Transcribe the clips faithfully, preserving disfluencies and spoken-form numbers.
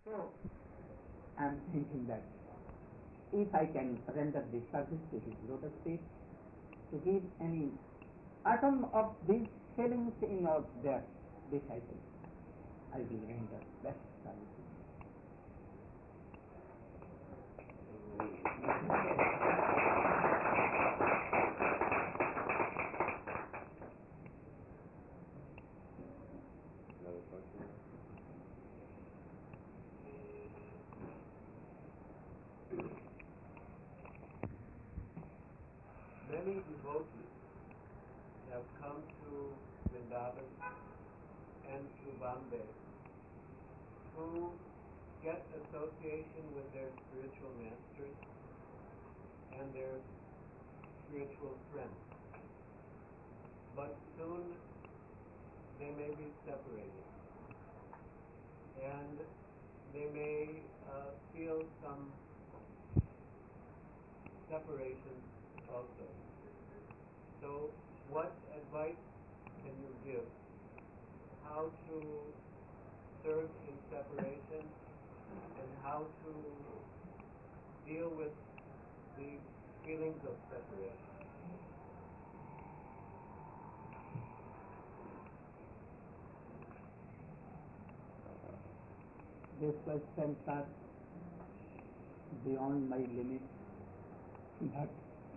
So I am thinking that if I can render this service to his lotus feet, to give any atom of these feelings in all their disciples, I will render best service. Another question? Many devotees have come to Vrindavan and to Bombay to get association with their spiritual masters and their spiritual friends. But soon they may be separated, and they may uh, feel some separation also. So what advice can you give how to serve in separation and how to deal with the feelings of separation? These questions are beyond my limit, but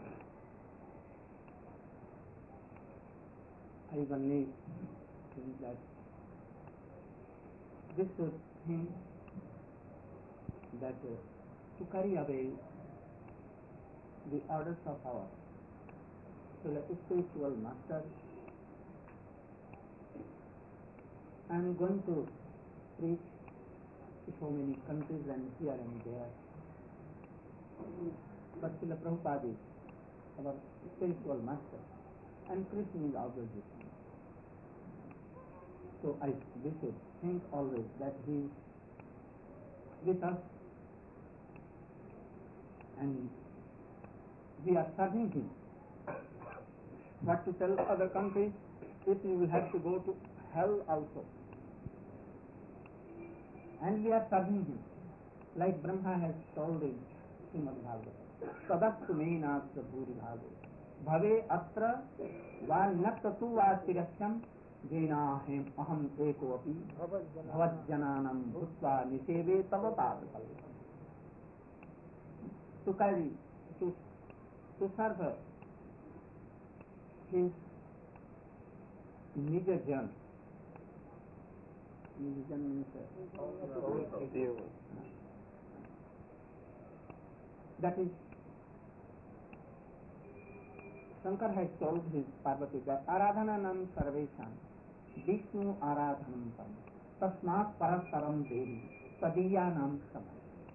I only think that this should think that uh, to carry away the orders of our spiritual master, I am going to preach to so many countries and here and there. But Srila Prabhupada is our spiritual master, and Krishna is always with him. So I we should think always that he is with us and we are serving him. What to tell other countries if we will have to go to hell also. And we are serving him. Like Brahma has told in Srimad Bhagavatam, Tadastu meenasya bhuri bhavo bhave atra va naktatu va sirasyam jenahem aham eko api bhavat jananam bhutva niseve tava padapallam. To carry, to, to serve his Nija Jan. Nija Jan means that is, Shankar has told his Parvati that Aradhananam Sarvesham Vishnu Aradhanam Param Tasmat Parasaram Devi Sadiyanam Samay.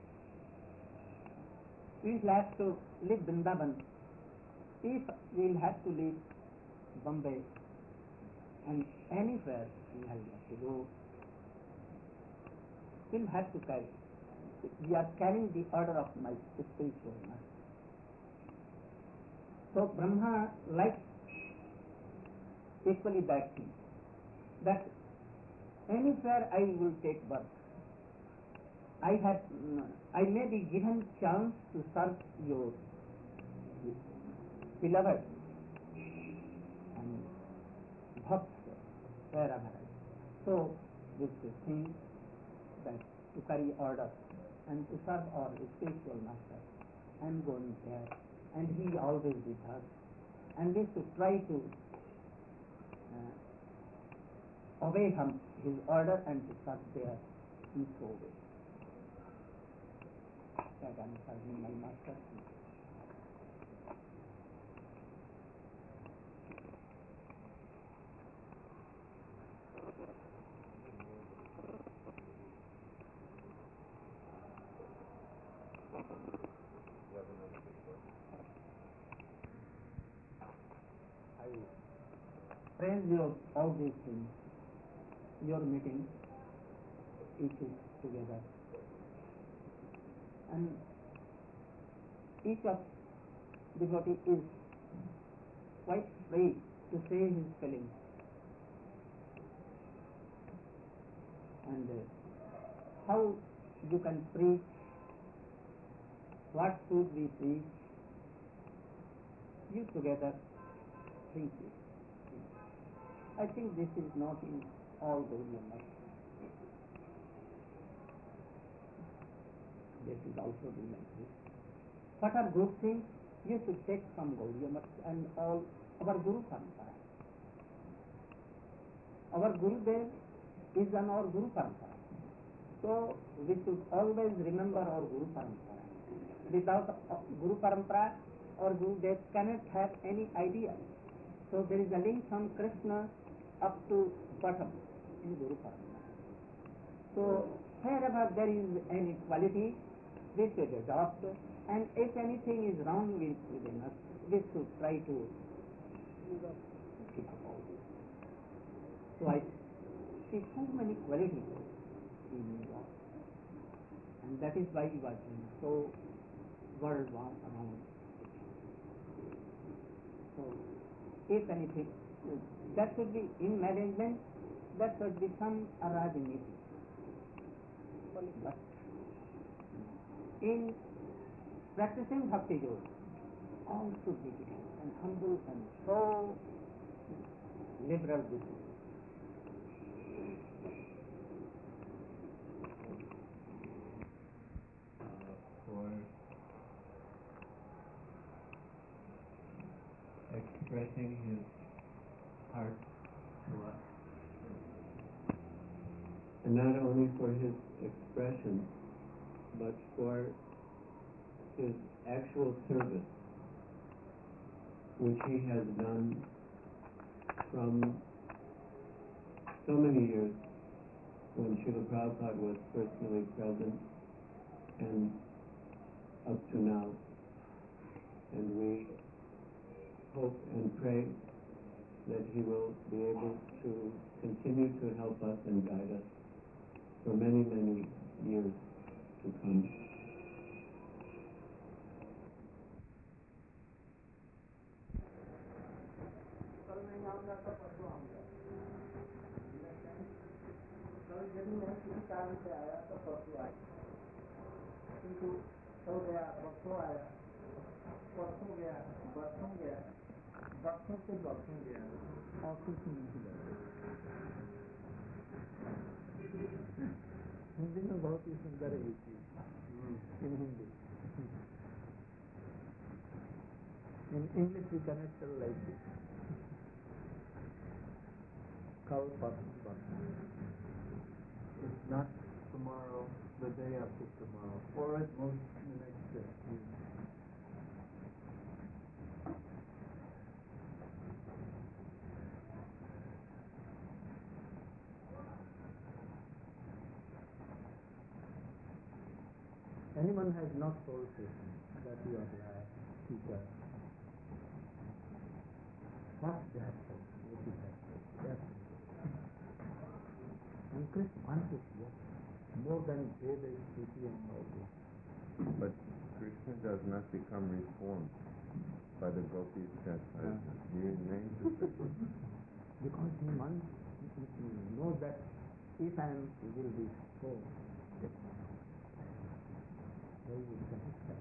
We will have to live Vrindavan. If we will have to leave Bombay and anywhere we have to go, we will have to carry. We are carrying the order of my spiritual master. So Brahma likes equally that thing, that anywhere I will take birth, I have, I may be given chance to serve your beloved and bhakts wherever I. So this is thing that to carry order and to serve our spiritual master, I am going there, and he is always with us, and we should try to uh, obey him, his order and to serve there in so way that I am serving my master. I praise you of all these things, your meeting, each is together, and each of devotee is quite free to say his feelings, and uh, how you can preach. What should we preach? You together think it. I think this is not in all Gaudiya Math. This is also the message. What are good things? You should take from Gaudiya Math and all our Guru Parampara. Our Gurudev is on our Guru Parampara. So we should always remember our Guru Parampara. Without Guru Parampara, our Gurudev cannot have any idea. So there is a link from Krishna up to bottom in Guru Parampara. So wherever there is any quality, we should adopt, and if anything is wrong with, within us, we should try to keep up all this. So I see so many qualities in God, and that is why we are doing so world around. So if anything, that should be in management, that should be some Rajaniti. But in practicing Bhakti Yoga, all should be and humble and so liberal with it. For expressing his heart to us. And not only for his expression, but for his actual service, which he has done from so many years when Srila Prabhupada was personally present and up to now. And we hope and pray that he will be able to continue to help us and guide us for many, many years to come. Hindi में बहुत ही सुंदर है ये चीज इन Hindi in English we cannot tell like this. Kal Patna. It's not tomorrow, the day after tomorrow, or at most the next day. Anyone has not told Krishna that you are my teacher. What they have told, what he has told. Yes. And Krishna wants to hear more than Veda, Shruti and all this. But Krishna does not become reformed by the gopis chastisement. He remains the same. Because he wants, he knows that if I am, he will be so different. They will satisfy.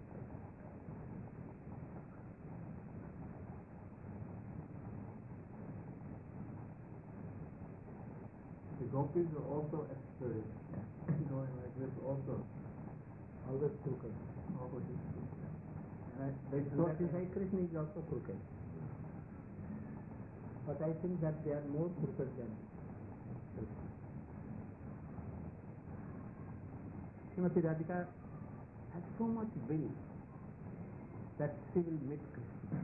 The gopis are also experts in going like this also. Always crooked. Always. And I, they thought this Hare Krishna is also crooked. But I think that they are more crooked than Krishna. Srimati Radhika has so much will that she will meet Krishna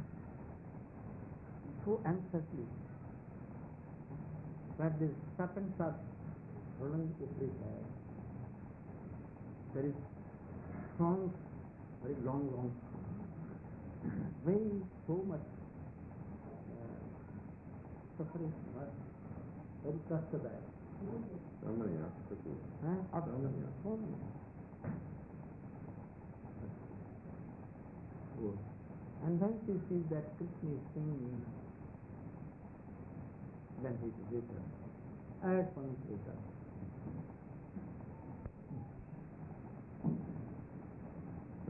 so anxiously that the serpents are running everywhere. There is songs, very long, long songs, very so much uh, suffering, uh, very kastadayak. So many obstacles. Huh? So many So many. Good. And when she sees that Krishna is singing, then he is with her. At once with her.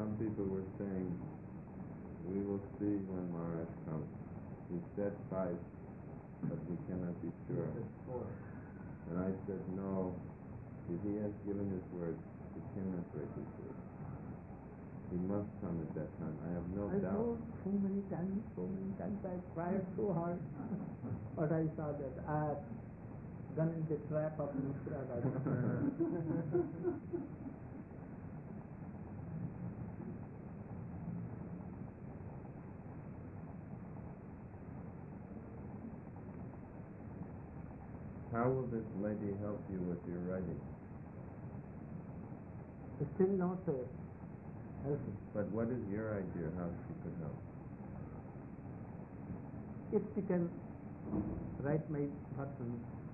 some people were saying, we will see when Maharaj comes. He said five, but we cannot be sure. And I said, no, if he has given his word, he cannot break his word. He must come at that time. I have no I doubt. told so many times, so many times, I tried so hard, but I saw that I had gone in the trap of Mithra. How will this lady help you with your writing? Still not uh, helping. But what is your idea how she could help? If she can write my version,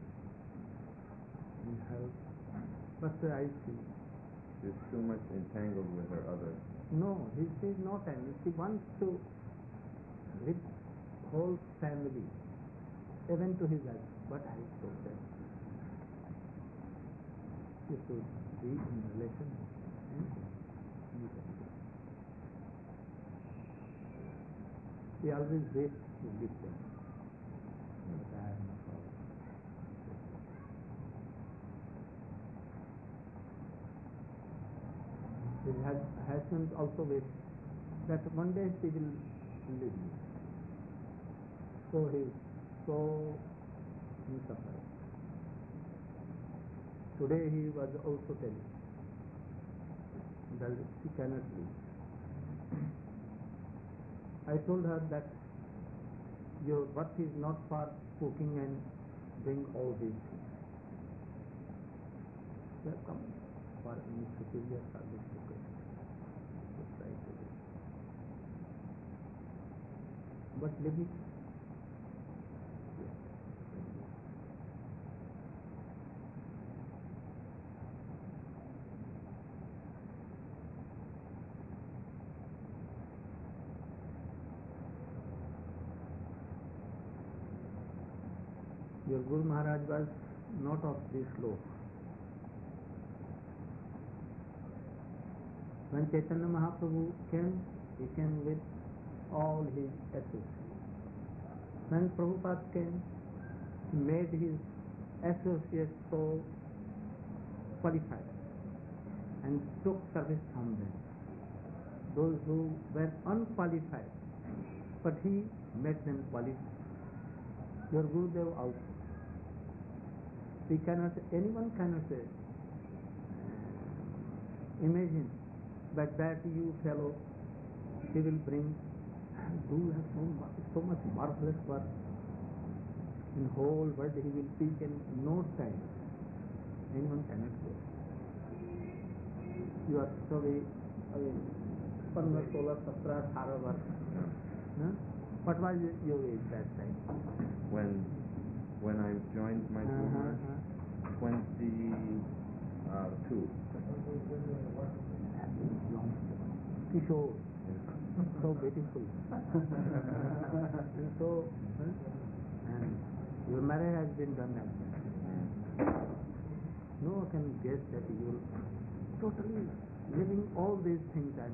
will help. But uh, I see. She's too much entangled with her other. No, he she is not angry. She wants to with whole family, even to his husband. But I told them, you should be in relation. Hmm? You can do. He always waits to give them. But I have no problem. His hus- husband also waits that one day she will leave me. So he is so suffered. Today he was also telling that she cannot leave. I told her that your work is not for cooking and doing all these things. You have come for any superior service to get. Just try to do. But living. Your Guru Maharaj was not of this loaf. When Chaitanya Mahaprabhu came, he came with all his associates. When Prabhupada came, he made his associates so qualified and took service from them. Those who were unqualified, but he made them qualified. Your Gurudev also. We cannot, anyone cannot uh, imagine that that you fellow, he will bring, do have so much, so much marvelous work. In whole world he will teach in no time. Anyone cannot do it. You are so very, I mean, Panna, Sola, Satra, Thara work. Huh? What was your age that time? When when I joined my Guru Uh-huh, Maharaj, uh-huh. twenty-two. Young, Kishore, so beautiful. And so, huh? And your marriage has been done like that. No one can guess that you will totally living all these things and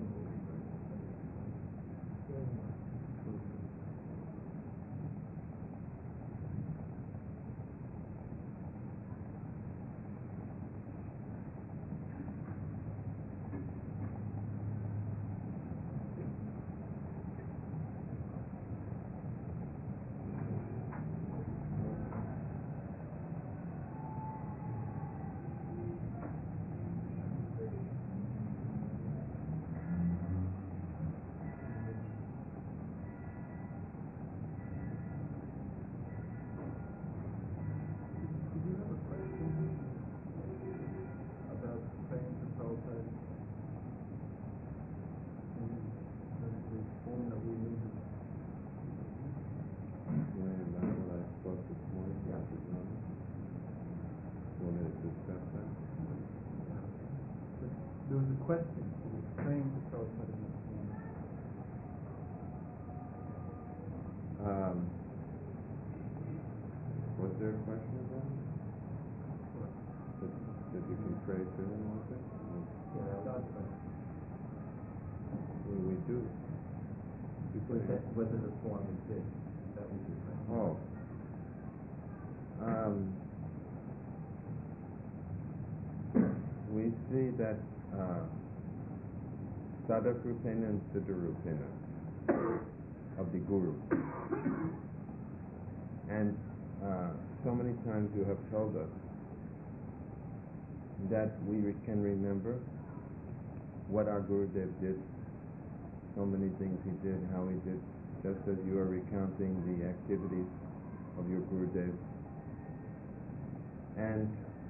about praying to Prabhupada and the, the form that we need. Right about what I spoke this morning, Doctor John. You want me to discuss that? But there was a question. He was praying to Prabhupada in this form. Um, was there a question about it? That, that you can pray to him, was it? Yeah, about that. do. Because that, whether the form exists, that was your question. Oh. Um, we see that uh, Sadakrupena and Siddharupena of the Guru. And uh, so many times you have told us that we re- can remember what our Gurudev did, so many things he did, how he did, just as you are recounting the activities of your Gurudev. And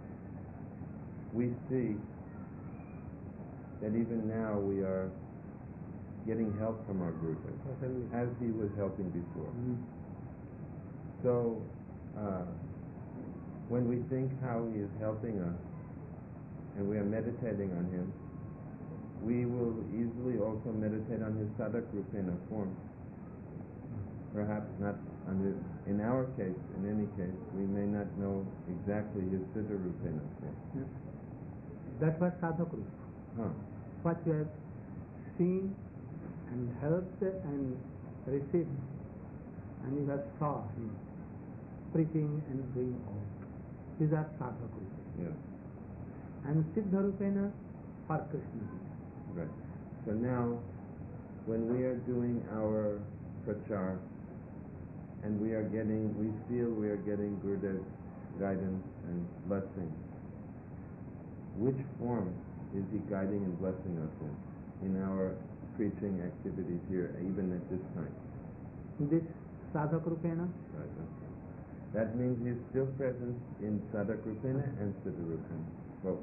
we see that even now we are getting help from our Gurudev, as he was helping before. Mm. So, uh, when we think how he is helping us, and we are meditating on him, we will easily also meditate on his Sadakrupena form. Perhaps not on his, in our case, in any case, we may not know exactly his Siddharupena form. Yes. That was Sadhakrup. Huh. What you have seen and helped and received, and you have saw him preaching and doing all. These are Sadhakrup. Yes. And Siddharupena for Krishna. Right. So now, when we are doing our prachar, and we are getting, we feel we are getting Gurudev's guidance and blessing, which form is he guiding and blessing us in, in our preaching activities here, even at this time? This Sadhakrupena, Right. Okay. That means he's still present in Sadakrupena and Siddharupena. Well,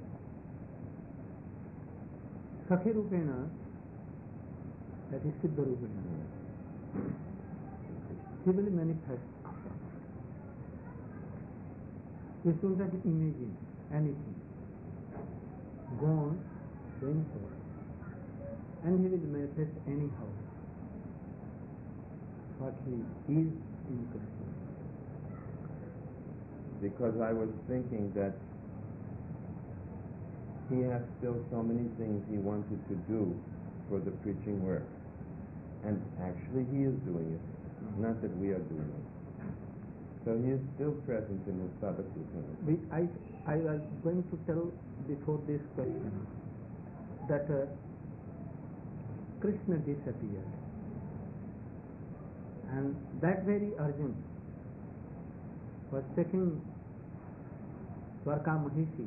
Sakhirupena, that is Siddharupena. He will manifest after. We should not imagine anything. Go on, going forward. And he will manifest anyhow what he is in Krishna. because I was thinking that he has still so many things he wanted to do for the preaching work. And actually he is doing it, not that we are doing it. So he is still present in his Sadhakupana. We, I, I was going to tell before this question that uh, Krishna disappeared. And that very Arjuna was taking Dwarka Mahishi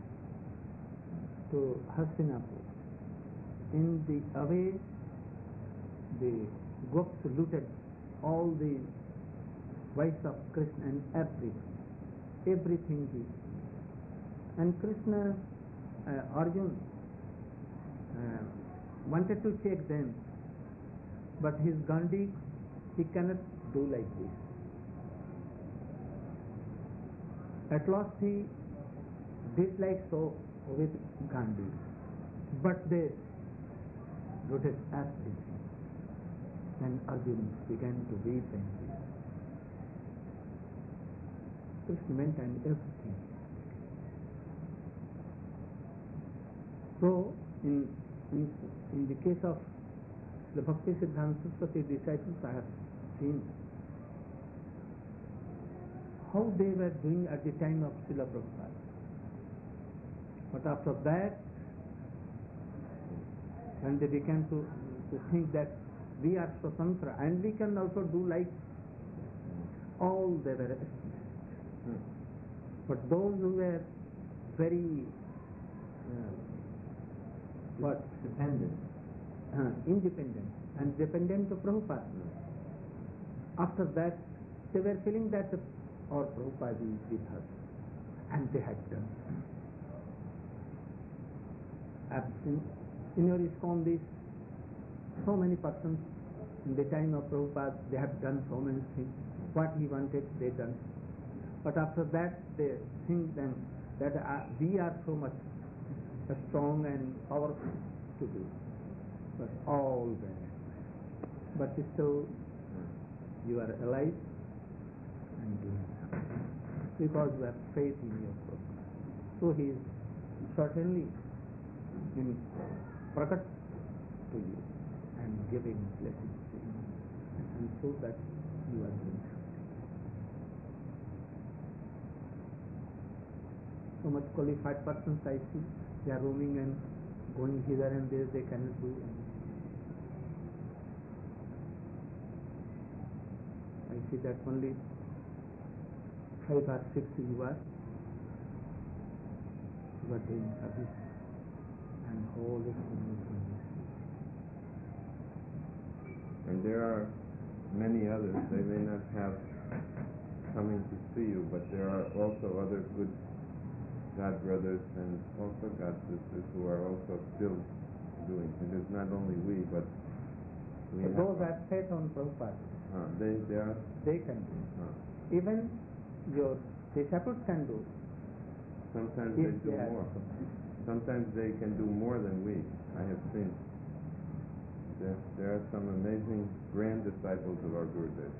to Hastinapur. In the away, the Gops looted all the wives of Krishna and everything. Everything he. And Krishna, uh, Arjuna, uh, wanted to take them, but his Gandhi, he cannot do like this. At last he did like so with Gandhi, but they looted everything. And Arjuna began to weep and weep. Krishna went and everything. So, in, in, in the case of the Bhakti Siddhanta Saraswati disciples, I have seen how they were doing at the time of Srila Prabhupada. But after that, when they began to, to think that we are Swatantra and we can also do like all they were astonished. Hmm. But those who were very uh, what Dependent. uh, independent and dependent of Prabhupada, after that they were feeling that our Prabhupada is with us, and they had done. I've seen in your ISKCON this, so many persons in the time of Prabhupada, they have done so many things. What he wanted, they done. But after that, they think then that uh, we are so much strong and powerful to do. But all that. But still, you are alive and doing something. Because you have faith in your Prabhupada. So he is certainly in prakat to you and and giving blessings to you, and so that you are doing something. So much qualified persons I see, they are roaming and going hither and there, they cannot do anything. I see that only five or six you are, you are doing service and whole is moving. And there are many others. They may not have coming to see you, but there are also other good God brothers and also God sisters who are also still doing. It is not only we, but we So have those have faith on Prabhupada, uh, they, they are they can do. uh, Even your disciples can do. sometimes If they do they have more. some. Sometimes they can do more than we. I have seen. There, there are some amazing grand disciples of our Gurudev.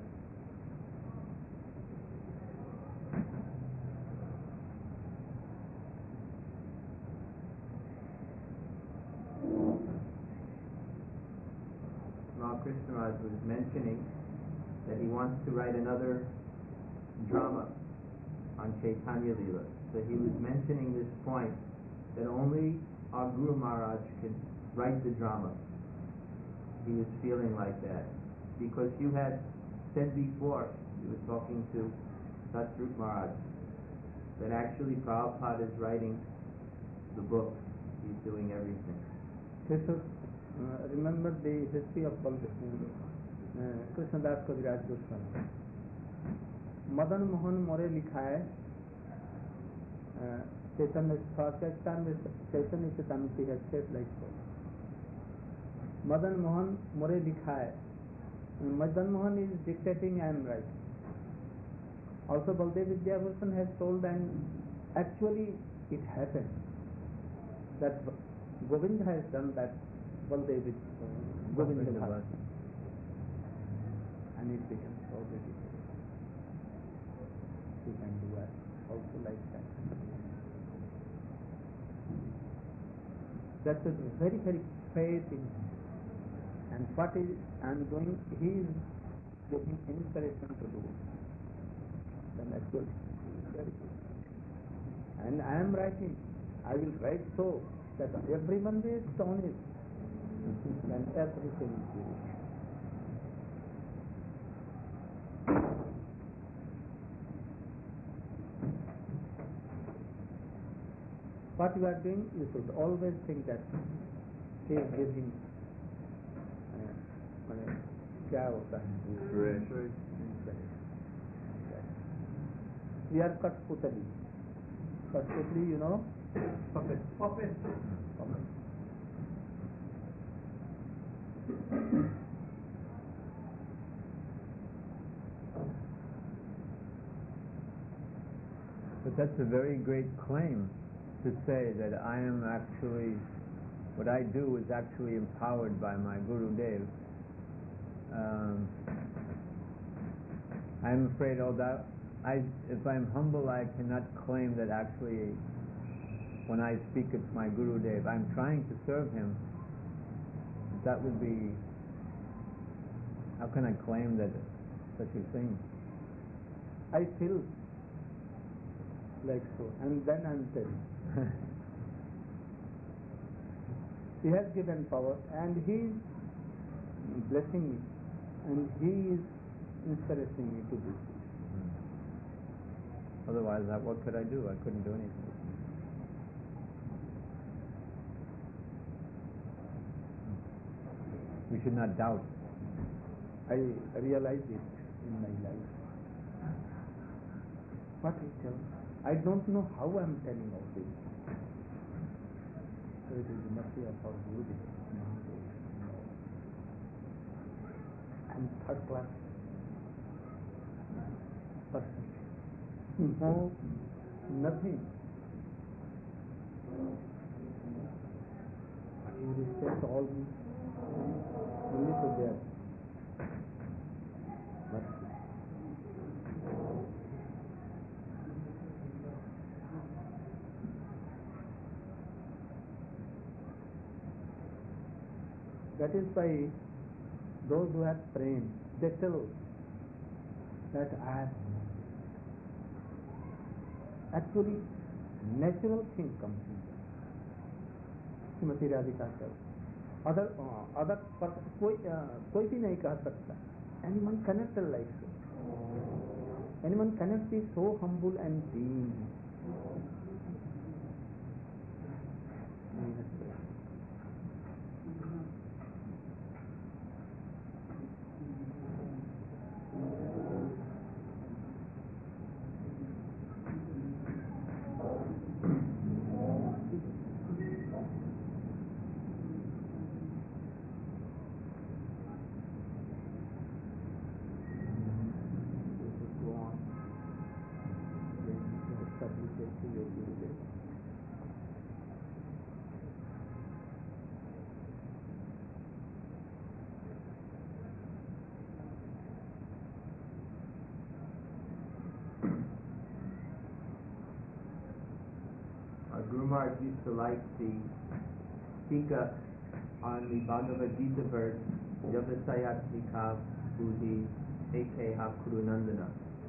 Krishna Maharaj was mentioning that he wants to write another drama on Chaitanya Leela. So he was mentioning this point that only our Guru Maharaj can write the drama. He was feeling like that because you had said before, you were talking to Satsrup Maharaj, that actually Prabhupada is writing the book. He's doing everything. This is, uh, remember the history of Baldev, uh, Krishnadas Kaviraj Goswami. Madan Mohan More लिखा है चैतन्य चैतन्य चैतन्य चैतन्य has said like so. Madan Mohan More लिखा है. Madan Mohan is dictating, I am writing. Also Baldev Vidyabhushan has told, and actually it happened that Govind has done that Baldev with uh, Govinda Bhashan, and it becomes already. You can do that also like that. That's a very, very faith in him. And what is I am doing, he is giving inspiration to do it. Then actually, very good. And I am writing, I will write so that everyone is astonished, and everything is good. What you are doing, you should always think that he is giving uh, क्या होता है? Inspiration. We are Kathputali. Kathputali, you know? Puppet. Puppet. Puppet. But that's a very great claim to say that I am actually, what I do is actually empowered by my Guru Dev. Um, I'm afraid, oh, that I, if I'm humble, I cannot claim that actually when I speak it's my Guru Dev. I'm trying to serve him. That would be, how can I claim that such a thing? I feel like so, and then I'm telling. He has given power, and he is blessing me, and he is inspiring me to do this. Otherwise, I, what could I do? I couldn't do anything. We should not doubt. I realize it in my life. What he tells, I don't know how I am telling all this. So it is the mercy of our Guru Dev. And third class person. No, nothing. You respect all these only to their mercy. That is why those who have prem, they tell that I have actually natural thing comes in them. Shrimati Radhika said, other uh, other person कोई uh, कोई भी नहीं कह सकता. Anyone cannot tell like so. Anyone cannot be so humble and deep. Guru Maharaj used to like the tika on the Bhagavad Gita verse, Javasayatmika Buddhi Ekeha Kurunandana,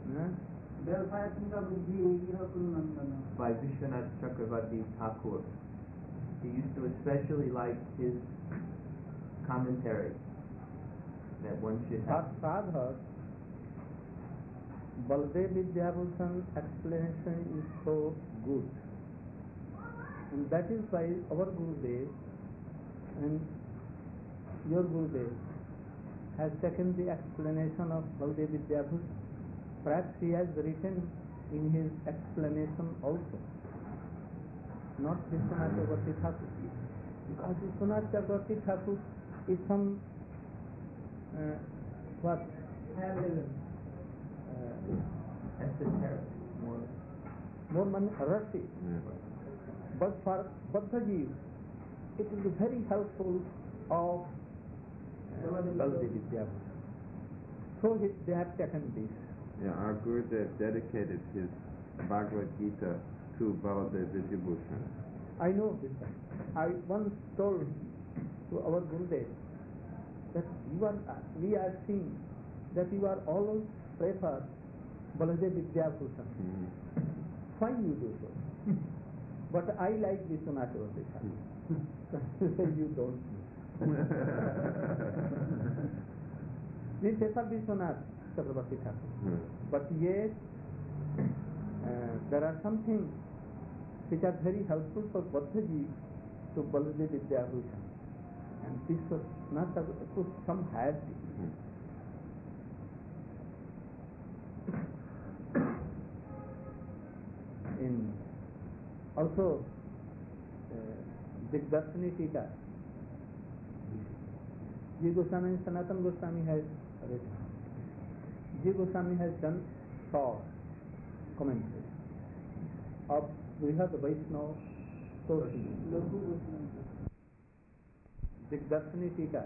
by Vishwanath Chakravarti Thakur. He used to especially like his commentary that one should have. Sadhak, Baldev Vidyabhushan explanation is so good. And that is why our Gurudev and your Gurudev has taken the explanation of Baldev Vidyabhushan. Perhaps he has written in his explanation also, not Vishwanath Chakravarti Thakur. Because Vishwanath Chakravarti Thakur is some uh, what? Uh, Esoteric, more. more man rasi. But for Baddhaji, it will be very helpful of Baldev Vidyabhushan. So he, they have taken this. Yeah, our Gurudev dedicated his Bhagavad Gita to Baladev Vidyabhushan. I know this. I once told to our Gurudev that you are, we are seeing that you are always prefer Baladev Vidyabhushan. Mm-hmm. Why you do so? But I like Vishwanath Chakravarti Thakur. You don't. We prefer Vishwanath Chakravarti Thakur. Hmm. But yet, uh, there are some things which are very helpful for Baddhaji to Baladev Vidyabhushan. And this was not a, put some had. In also uh, Digdarshani Tika, Ji Goswami, Sanatana Goswami has written. Ji Goswami has done short commentary of Brihad Vaishnava Toshi. Digdarshani Tika,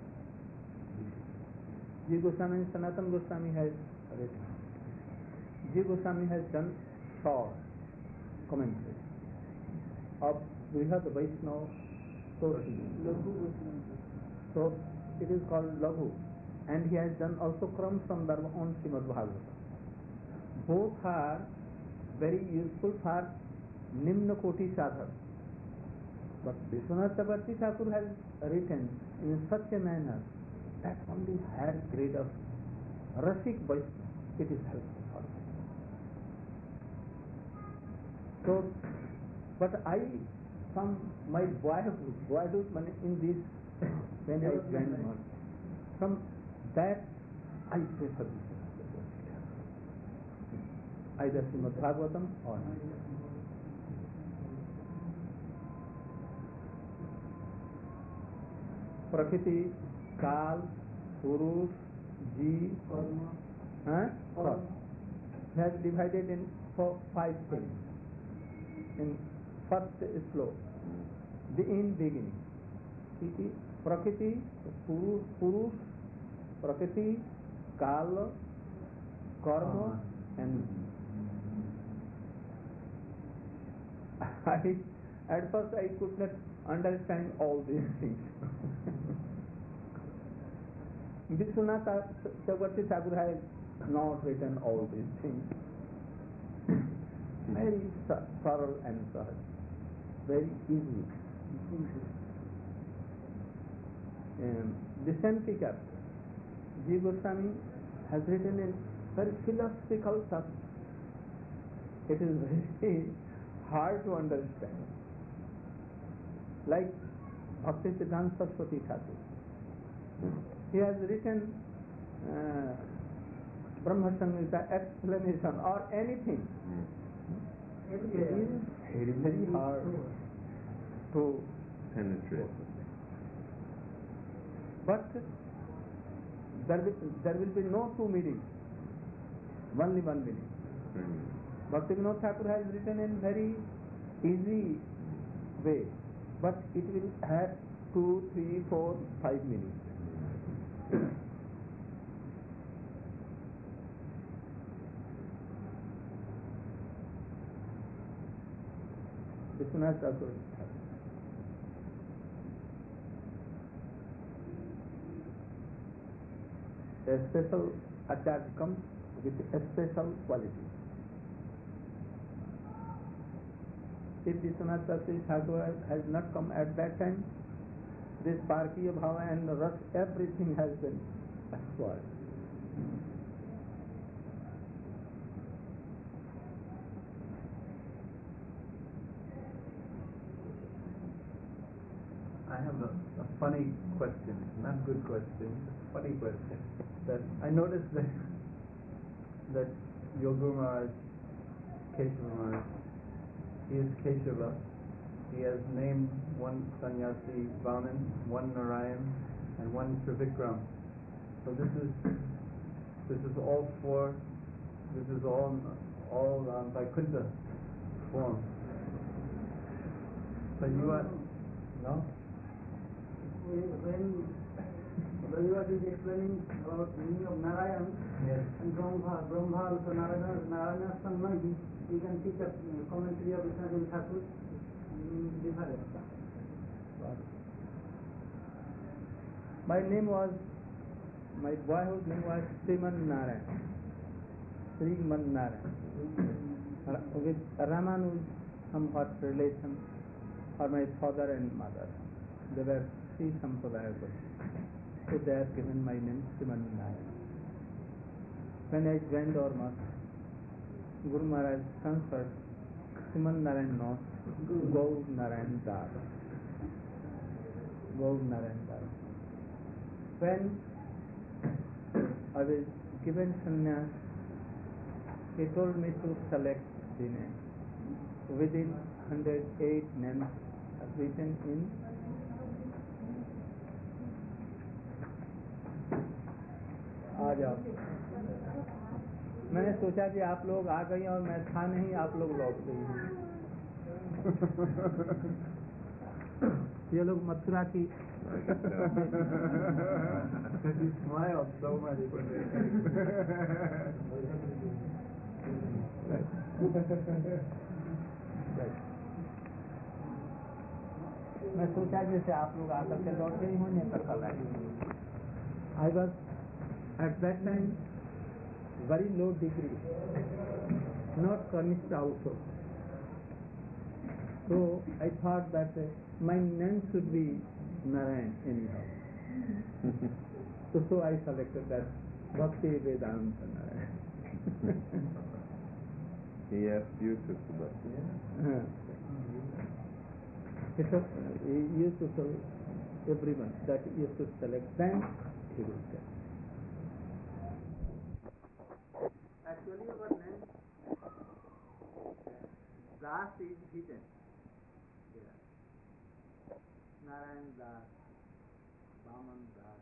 Ji Goswami, Sanatana Goswami has written. Ji Goswami has done short commentary of Brihad Vaishnava Toshi. So it is called Laghu, and he has done also Kram Sandarbha on Srimad Bhagavatam. Both are very useful for Nimna Koti Sadhak. But Vishwanath Chakravarti Thakur has written in such a manner that only higher grade of Rasik Vaishnava, it is helpful for them. So, but I, from my boyhood, boyhood in this, when I went on, from that I prefer this. Either Srimad Bhagavatam or not. Prakriti, Kal, Purush, Ji, Karma, Karma. He has divided in four, five things. In first slope, the in beginning. Iti, Prakriti, Purush, Purush, Prakriti, Kal, Karma, and I, at first I could not understand all these things. Vishwanath Chakravarti Thakur has not written all these things. Very thorough and thorough, very easy. Um, the same pickup, G. Goswami has written in very philosophical stuff. It is very hard to understand. Like Bhaktisiddhanta Saraswati Thakur. He has written uh, Brahma Samhita explanation or anything. It is very, very hard to penetrate. But there will, there will be no two meanings, only one meaning. Mm. Bhakti Vinod Thakur has written in very easy way, but it will have two, three, four, five meanings. Vishwanath Thakur. A special attack comes with a special quality. If Vishwanath Thakur has not come at that time, this Parkiya Bhava and Ras, everything has been spoiled. I have a, a funny question, not good question, funny question. That I noticed that that your Guru Maharaj, Keshava Maharaj, he is Keshava. He has named one sannyasi Vaman, one Narayan, and one Trivikram. So this is this is all four. This is all all um, Vaikuntha form. But you are no. When Rajivati is explaining about the meaning of Narayan Yes. and Brahma, Brahma also Narayana, Narayana Sammaji, you can see the commentary of Vishwanath Thakur different. My name was, my boyhood name was Sriman Narayan. Sriman Narayan. With Ramanus, somewhat relation, or my father and mother. They were Sri Sampradaya Guru. So they have given my name Sriman Narayan. When I joined Ormas, Guru Maharaj transferred Sriman Narayan not Gaur Narayan Das. Gaur Narayan Das. When I was given sannyas, he told me to select the name. Within one hundred eight names are written in आ जाओ. मैंने सोचा कि आप लोग आ गई और मैं था नहीं, आप लोग लौट गई. ये लोग मथुरा की He smiled so much. मैं सोचा जैसे आप लोग आकर के लौट गई होंगे तो कल आएंगे. I was at that time very low degree, not Kanishta also. So I thought that uh, my name should be Narayan anyhow. so, so I selected that Bhakti Vedanta Narayan. He asked you to select. Uh, it was, he used to tell everyone that you should select, then he will get. Actually our name Das is hidden there. Narayan Das, Vaman Das,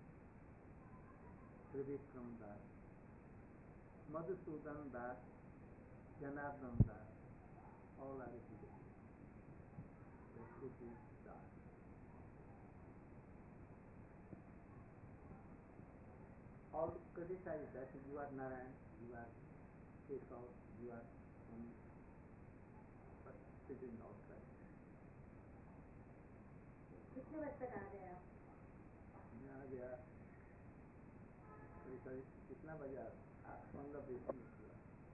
Trivikram Das, Madhusudan Das, Janardhan Das, all are hidden. That it is Das. All criticize that you are Narayan, you are Keshav, you are um, but it is not right. कितने बजे तक आ गए आप? मैं आ गया sir कितना बजा पंद्रह बीस मिनट हुआ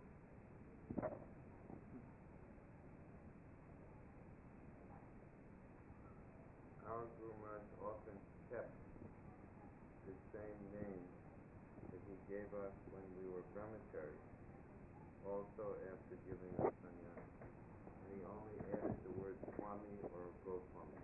Our Guru Maharaj often kept the same name that he gave us when we were brahmacharis, also after giving us sannyas. And he only added the word Swami or Goswami.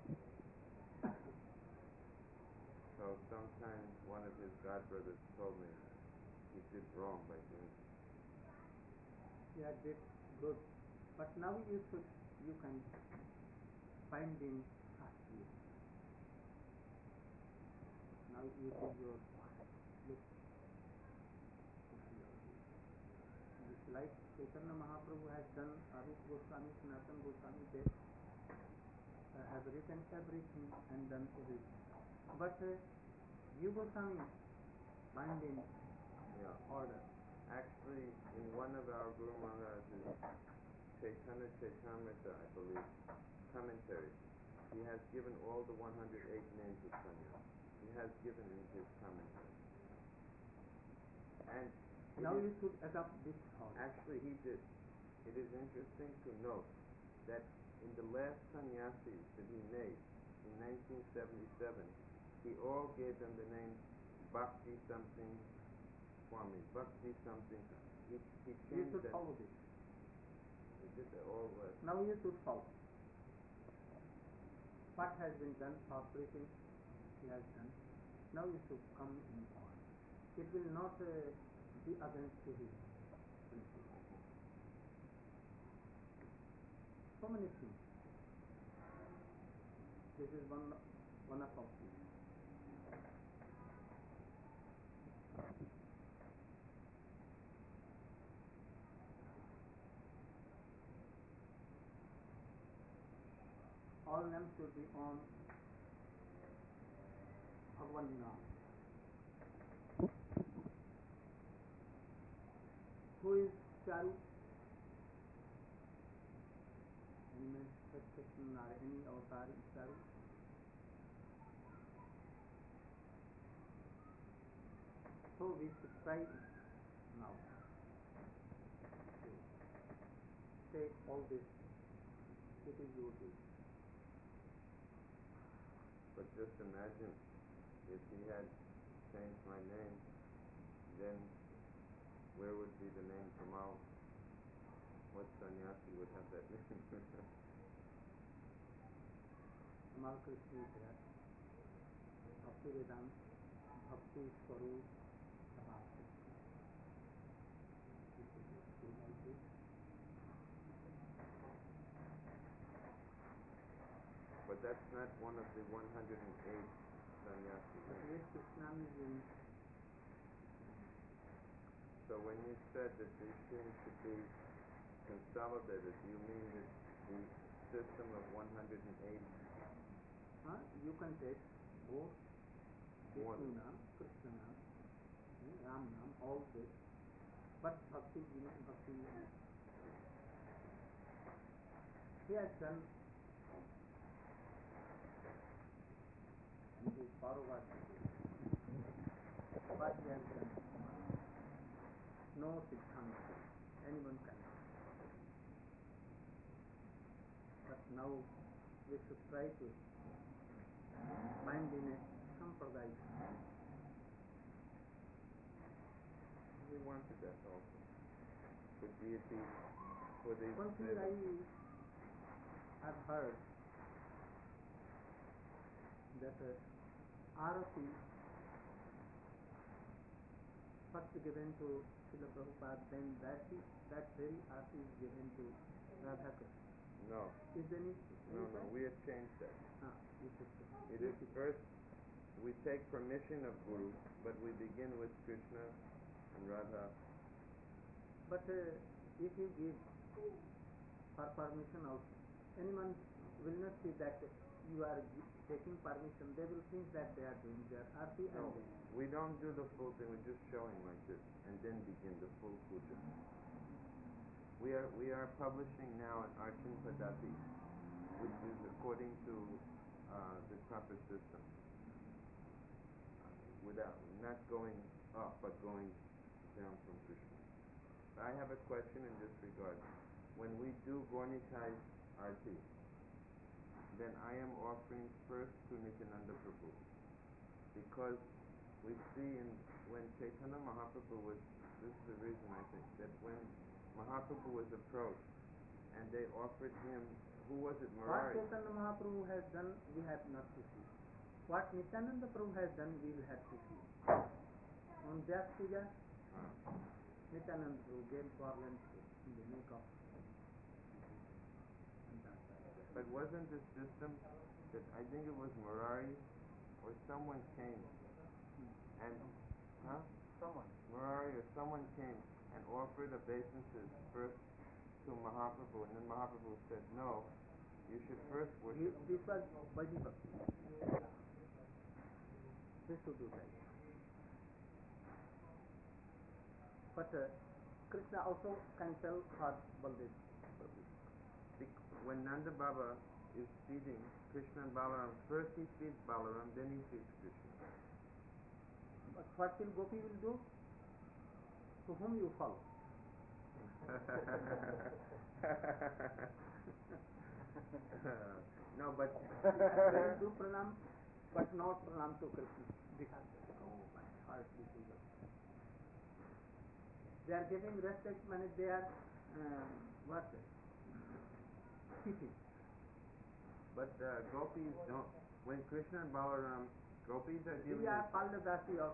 So sometimes one of his godbrothers told me he did wrong by doing it. Yeah, that's good. But now you should, you can find in Shastri. Now you do your look. Just like Chaitanya Mahaprabhu has done, Arup Goswami, Sanatana Goswami, they uh, have written everything and done everything. But uh, you Goswami find in Yeah. order. Actually, in one of our Guru Maharaj's Chaitanya Chaitamrita, I believe, commentary, he has given all the one hundred eight names of sannyas. He has given in his commentary. And it Now is- you should adopt this thought. actually he did. It is interesting to note that in the last sannyasis that he made in nineteen seventy-seven, he all gave them the name Bhakti something Swami, Bhakti something. He, he You changed should that. follow this. He did that all last. Now you should follow. What has been done for preaching, he has done. Now you should come in on. It will not uh, be against to his principle. So many things. This is one one of our things. All names should be on Bhagavan Naam. Who is Charu? Any manifestation or any avatar is Charu? So we should try now to take all this. It is your duty. But just imagine if he had changed my name, then where would be the name Kamal? What sannyasi would have that name? Kamal Krishna is there. Bhakti Vedanta, Bhakti Swarup, Bhakti. This is do like this. But that's not one of the one hundred eight sannyasis. But yes, Krishna is in. So when you said that these things should be consolidated, you mean that the system of one hundred eight Huh? You can take both One. Vishnu Naam, Krishna Naam, eh, Ram Naam, all this. But Bhakti, you know, Bhakti. He has done. And his Parovat. What he has done. No Siddhanta. Anyone can. But now we should try to find in a sampradaya. we wanted that also. For deity, for the One thing I have heard that uh, Arati first given to Srila Prabhupada, then that is, that very Arati is given to Radha Krishna. No, Is there any? no, no, we have changed that. Ah, you should say. It is first, we take permission of Guru, but we begin with Krishna and Radha. But uh, if you give for permission also, anyone will not see that you are gi- taking permission. They will think that they are doing their arti No, and we don't do the full thing, we're just showing like this, and then begin the full puja. We are, we are publishing now an Archan Padati, which is according to uh, the proper system. Without, not going Oh, but going down from Krishna. I have a question in this regard. When we do Gornitai Arti, then I am offering first to Nityananda Prabhu. Because we see in when Chaitanya Mahaprabhu was, this is the reason I think, that when Mahaprabhu was approached and they offered him, who was it, What Murari? Chaitanya Mahaprabhu has done, we have not to see. What Nityananda Prabhu has done, we will have to see. On Vyas Puja, Ah. Nityananda Prabhu gave garlands in the neck of. But wasn't the system that I think it was Murari or someone came and, huh? Someone. Murari or someone came and offered obeisances first to Mahaprabhu, and then Mahaprabhu said, no, you should first worship. This was Vaidhi Bhakti. This should do right. But uh, Krishna also cancelled for Baldev Prabhu. Bec- When Nanda Baba is feeding Krishna and Balaram, first he feeds Balaram, then he feeds Krishna. But what will Gopi will do? To whom you follow? No, but They will do pranam, but not pranam to Krishna. Because, oh my heart, this is a... They are giving respect when they are, uh, what? Teaching. but uh, gopis don't. When Krishna and Balaram, gopis are dealing We are with, called the Dasi of...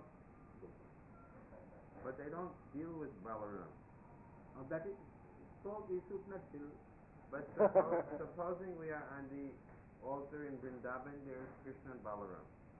but they don't deal with Balaram. Oh, that is, so we should not feel. But suppose, supposing we are on the altar in Vrindavan, there is Krishna and Balaram.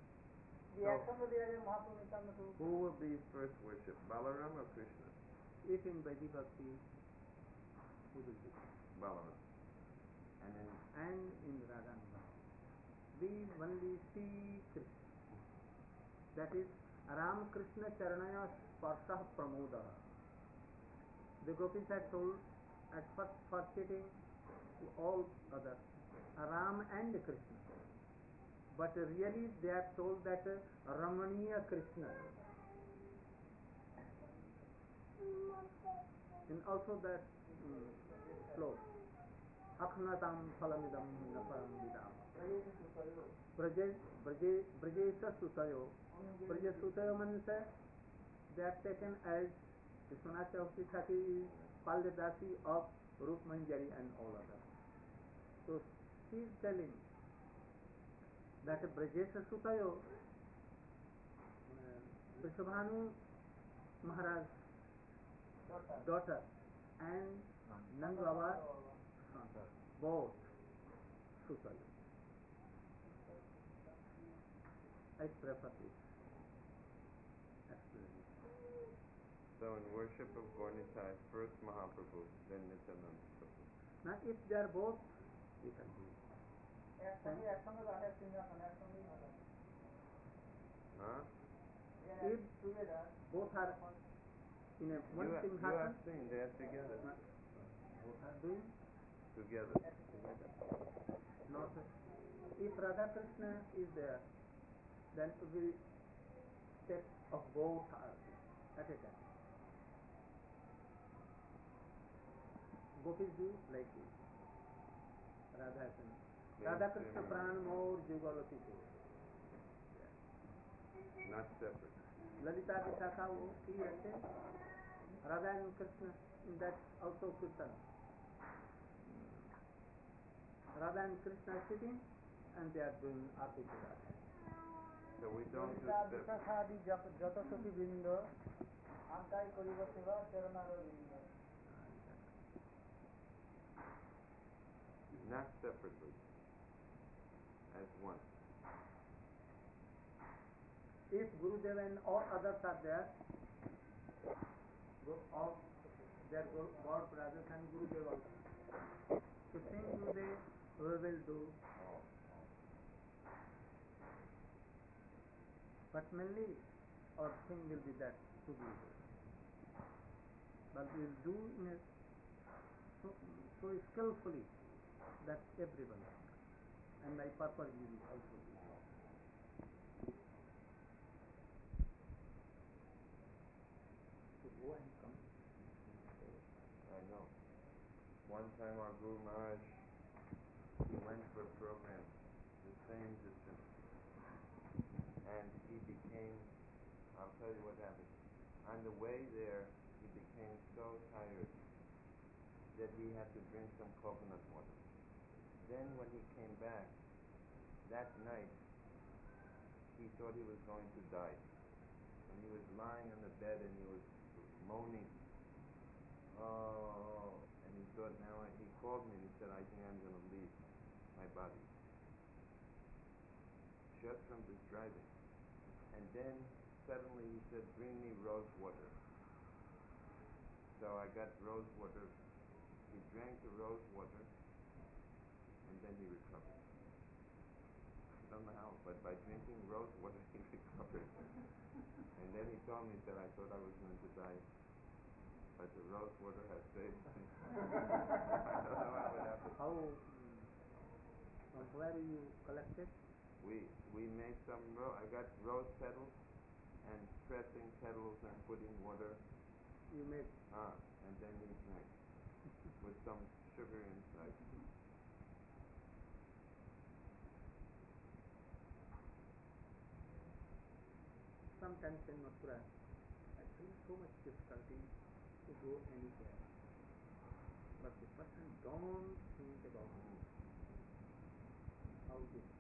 So, Who will be first worshipped, Balaram or Krishna? if in Vaidhi Bhakti, who will be? Balaram. And in And in Radhanuga, we only see Krishna. That is, Ram Krishna Charanaya Sparsah Pramoda. The gopis had told at first for cheating to all others, Ram and Krishna. But really they have told that uh, Ramaniya Krishna. And also that um, slow. Akhnatam phalamidam naparam vidam. Braje Braje Brajesa Sutayo. Braje Sutayo means uh, they have taken as Vishwanath Chaudhary Thakur is Paldadasi of Rup Manjari and all others. So she is telling that Brajesa Sutayo, uh, Vrishabhanu Maharaj daughter and Nand Baba son, both Sutayo. I prefer this explanation. So in worship of Gornitai, first Mahaprabhu, then Nityananda Prabhu. Now if they are both, we can do it. Huh? If both are in a one You, ha- you Simhasana, have seen they are together. both are doing Together. together. Not if Radha Krishna is there, then we take of both are at a time. Gopis do like this. Radha Krishna. They Radha sing Krishna Pran More Jugalati. Not separate. Lalita Vishakha wo ki rate. Radha and Krishna in that also Kirtan. Radha and Krishna are sitting and they are doing Aarti to Radha. So we don't do separate. যত সতী বৃন্দ আজ্ঞায় করিব সেবা চরণার বৃন্দ Not separately. As one. If Gurudev and all others are there, all their God brothers and Gurudev also. To sing Gurudev, we will do. But mainly our thing will be that to Gurudev. But we will do in a so, so skillfully that everyone and my purpose will also be. time our Guru Maharaj, he went for a program, the same distance, and he became, I'll tell you what happened. On the way there, he became so tired that he had to drink some coconut water. Then when he came back, that night, he thought he was going to die. And he was lying on the bed and he was moaning. Oh, and he thought, now I, he called me and he said, I think I'm going to leave my body. Just from this driving. And then suddenly he said, bring me rose water. So I got rose water. He drank the rose water and then he recovered. I don't know how, but by drinking rose water he recovered. And then he told me that I thought I was going to die, but the rose water has saved me. I don't know how it happened. How, mm, from where you collected? We we made some, ro- I got rose petals and pressing petals and putting water, You made. ah, and then he drank with some sugar inside. Sometimes in Mathura, I feel so much difficulty to go anywhere. But the person don't think about how this